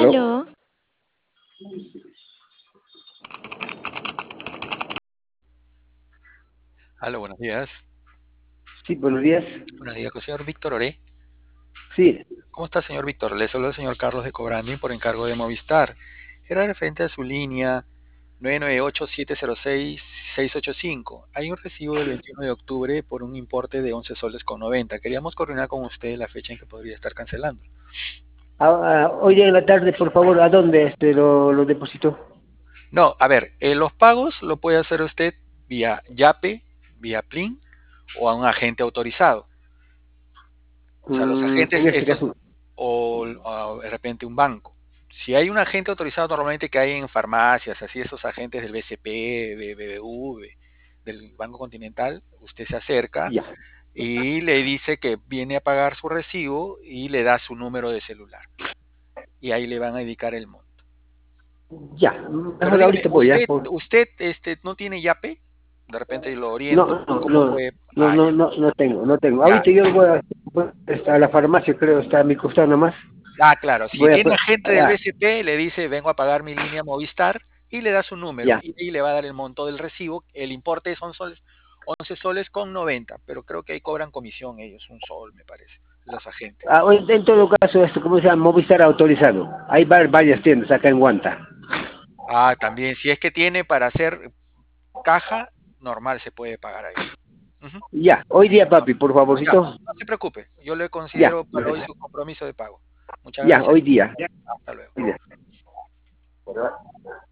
¿Aló? Aló, Aló, buenos días. Sí, buenos días. Buenos días, con el señor Víctor Oré. Sí. ¿Cómo está, señor Víctor? Le saluda el señor Carlos de Cobranding por encargo de Movistar. Era referente a su línea 998-706-685. Hay un recibo del 21 de octubre por un importe de 11 soles con 90. Queríamos coordinar con usted la fecha en que podría estar cancelando. Hoy día en la tarde, por favor, ¿a dónde lo deposito? No, a ver, los pagos lo puede hacer usted vía Yape, vía Plin o a un agente autorizado. O sea, los agentes, En este estos, caso, o de repente un banco. Si hay un agente autorizado normalmente que hay en farmacias, así esos agentes del BCP, de BBV, del Banco Continental, usted se acerca ya, y le dice que viene a pagar su recibo y le da su número de celular. Y ahí le van a indicar el monto. ya. Pero Mejor dígame, ahorita voy, ¿ya? ¿usted no tiene Yape? De repente lo oriento, No, no, ¿cómo no, puede? no, Ah, no, ya, no, no tengo, no tengo. ya. Ahorita yo voy a la farmacia, creo, está a mi costado nomás. Ah, claro, si Voy a, tiene agente del ah, BCP, le dice, vengo a pagar mi línea Movistar y le da su número ya. y ahí le va a dar el monto del recibo. El importe son 11 soles con 90, pero creo que ahí cobran comisión ellos, un sol me parece, los agentes. En todo caso, ¿cómo se llama? Movistar autorizado. Hay varias tiendas acá en Guanta. Ah, también, si es que tiene para hacer caja, normal se puede pagar ahí. Ujú. Ya, hoy día, No, papi, por ya, favorcito. no se preocupe, yo le Ya, considero para hoy su compromiso de pago. Muchas ya, gracias, hoy día. hasta luego. Hoy día.